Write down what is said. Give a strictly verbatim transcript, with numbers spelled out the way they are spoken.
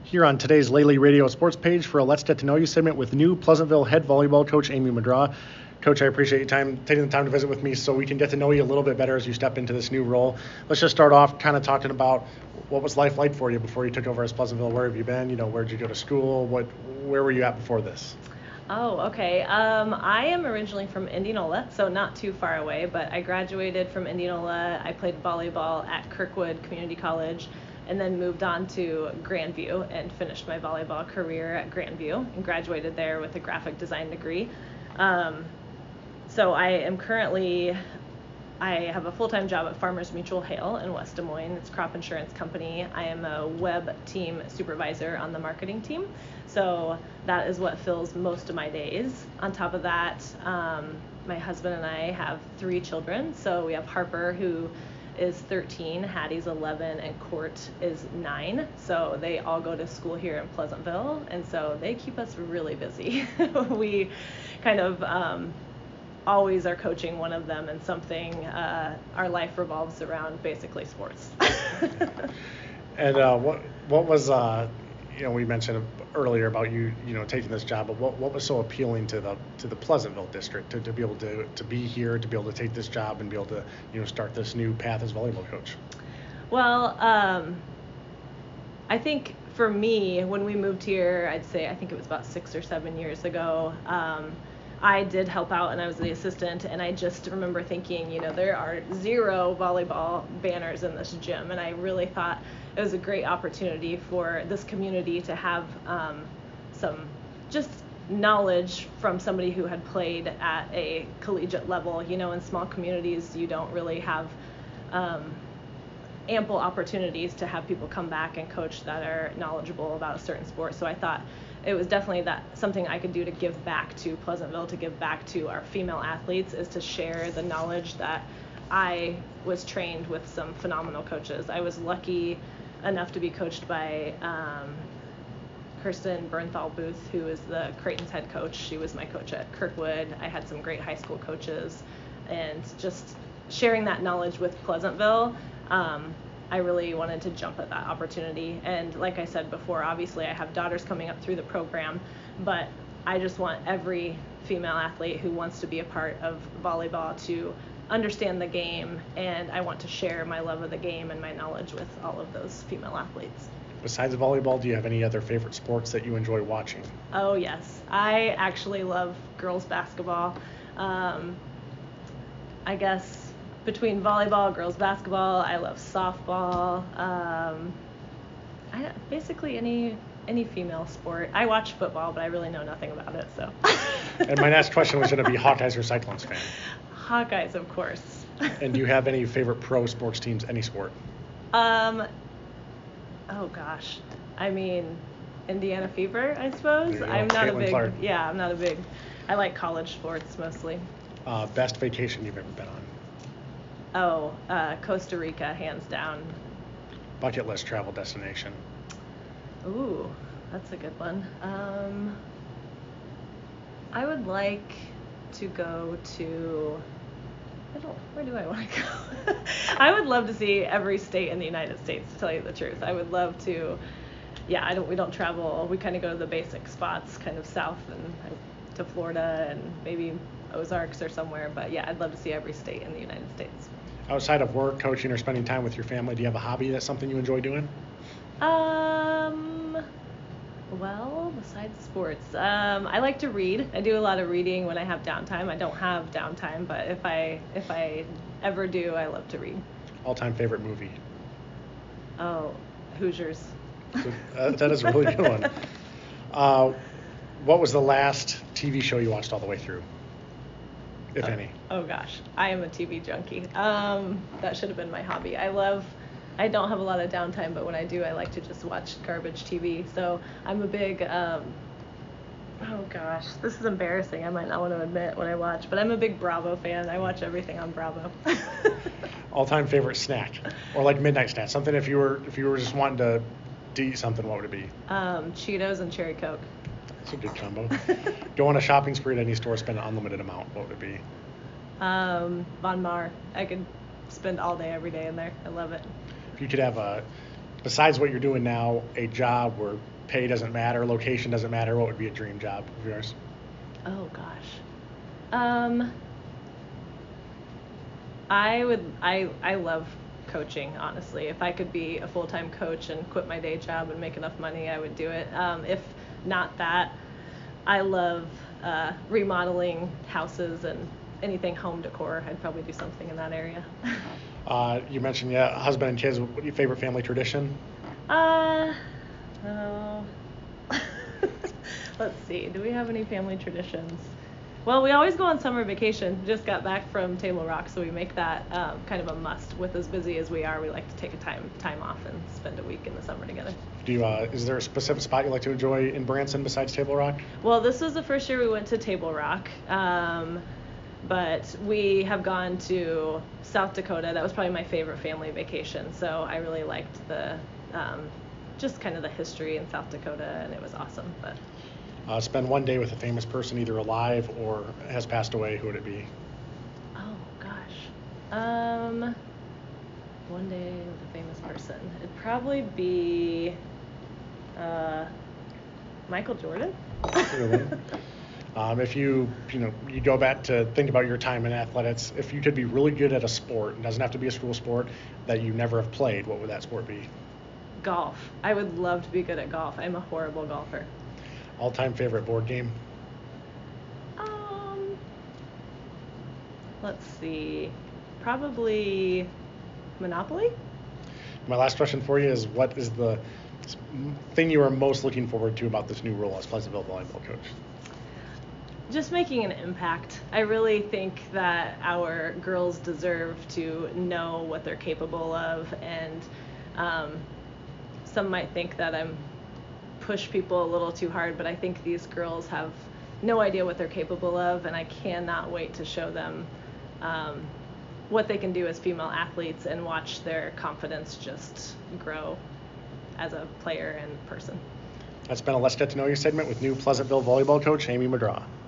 here on today's Lely Radio Sports page for a Let's Get to Know You segment with new Pleasantville head volleyball coach Amy Madraw. Coach, I appreciate your time, taking the time to visit with me so we can get to know you a little bit better as you step into this new role. Let's just start off kind of talking about what was life like for you before you took over as Pleasantville. Where have you been? You know, where did you go to school? What, where were you at before this? Oh, okay. Um, I am originally from Indianola, so not too far away, but I graduated from Indianola. I played volleyball at Kirkwood Community College and then moved on to Grandview and finished my volleyball career at Grandview and graduated there with a graphic design degree. Um, so I am currently, I have a full-time job at Farmers Mutual Hale in West Des Moines. It's a crop insurance company. I am a web team supervisor on the marketing team. So that is what fills most of my days. On top of that, um, my husband and I have three children. So we have Harper, who is thirteen, Hattie's eleven, and Court is nine. So they all go to school here in Pleasantville, and so they keep us really busy. We kind of um, always are coaching one of them in something. Uh, our life revolves around basically sports. And uh, what what was uh, you know, we mentioned earlier about you, you know, taking this job, but what, what was so appealing to the to the Pleasantville district to, to be able to to be here, to be able to take this job and be able to, you know, start this new path as volleyball coach? Well, um, I think for me, when we moved here, I'd say I think it was about six or seven years ago. Um, I did help out and I was the assistant, and I just remember thinking, you know, there are zero volleyball banners in this gym, and I really thought it was a great opportunity for this community to have um, some just knowledge from somebody who had played at a collegiate level. You know, in small communities, you don't really have um, ample opportunities to have people come back and coach that are knowledgeable about a certain sport. So I thought it was definitely that something I could do to give back to Pleasantville, to give back to our female athletes, is to share the knowledge that I was trained with some phenomenal coaches. I was lucky enough to be coached by um, Kirsten Bernthal Booth, who is the Creighton's head coach. She was my coach at Kirkwood. I had some great high school coaches, and just sharing that knowledge with Pleasantville, um, I really wanted to jump at that opportunity. And like I said before, obviously I have daughters coming up through the program, but I just want every female athlete who wants to be a part of volleyball to understand the game, and I want to share my love of the game and my knowledge with all of those female athletes. Besides volleyball, do you have any other favorite sports that you enjoy watching? Oh yes, I actually love girls basketball. Um, I guess between volleyball, girls basketball, I love softball. Um, I, basically any any female sport. I watch football, but I really know nothing about it. So. And my next question was going to be Hawkeyes or Cyclones fan? Hawkeyes, of course. And do you have any favorite pro sports teams, any sport? Um. Oh gosh, I mean, Indiana Fever, I suppose. I'm not Caitlin a big. Clark. Yeah, I'm not a big. I like college sports mostly. Uh, best vacation you've ever been on? Oh, uh, Costa Rica, hands down. Bucket list travel destination? Ooh, that's a good one. Um, I would like to go to. I don't. Where do I want to go? I would love to see every state in the United States, to tell you the truth. I would love to. Yeah, I don't. We don't travel. We kind of go to the basic spots, kind of south and to Florida and maybe Ozarks or somewhere. But yeah, I'd love to see every state in the United States. Outside of work, coaching, or spending time with your family, do you have a hobby that's something you enjoy doing? Um. Well, besides sports, um, I like to read. I do a lot of reading when I have downtime. I don't have downtime, but if I if I ever do, I love to read. All-time favorite movie? Oh, Hoosiers. So, uh, that is a really good one. Uh, what was the last T V show you watched all the way through, if oh, any? Oh gosh, I am a T V junkie. Um, that should have been my hobby. I love. I don't have a lot of downtime, but when I do, I like to just watch garbage T V. So I'm a big, um, oh gosh, this is embarrassing. I might not want to admit when I watch, but I'm a big Bravo fan. I watch everything on Bravo. All-time favorite snack, or like midnight snack, something if you were if you were just wanting to, to eat something, what would it be? Um, Cheetos and cherry Coke. That's a good combo. Go on a shopping spree at any store, spend an unlimited amount, what would it be? Um, Von Mar. I could spend all day, every day in there. I love it. If you could have a besides what you're doing now, a job where pay doesn't matter, location doesn't matter, what would be a dream job of yours? Oh gosh. Um, I would. I I love coaching. Honestly, if I could be a full-time coach and quit my day job and make enough money, I would do it. Um, if not that, I love uh, remodeling houses and anything home decor. I'd probably do something in that area. Uh, you mentioned, yeah, husband and kids. What your favorite family tradition? uh, oh. Let's see. Do we have any family traditions? Well, we always go on summer vacation. Just got back from Table Rock, so we make that um, kind of a must. With as busy as we are, we like to take a time time off and spend a week in the summer together. Do you? Uh, is there a specific spot you like to enjoy in Branson besides Table Rock? Well, this was the first year we went to Table Rock, um, but we have gone to South Dakota. That was probably my favorite family vacation. So I really liked the um, just kind of the history in South Dakota, and it was awesome. But Uh, spend one day with a famous person, either alive or has passed away. Who would it be? oh gosh, um, one day with a famous person. It'd probably be uh, Michael Jordan. um, if you, you know, you go back to think about your time in athletics, if you could be really good at a sport, it doesn't have to be a school sport, that you never have played, what would that sport be? Golf. I would love to be good at golf. I'm a horrible golfer. All-time favorite board game? Um, let's see. Probably Monopoly? My last question for you is, what is the thing you are most looking forward to about this new role as Pleasantville volleyball coach? Just making an impact. I really think that our girls deserve to know what they're capable of, and um, some might think that I'm push people a little too hard, but I think these girls have no idea what they're capable of, and I cannot wait to show them um, what they can do as female athletes and watch their confidence just grow as a player and person. That's been a Let's Get to Know You segment with new Pleasantville volleyball coach Amy McGraw.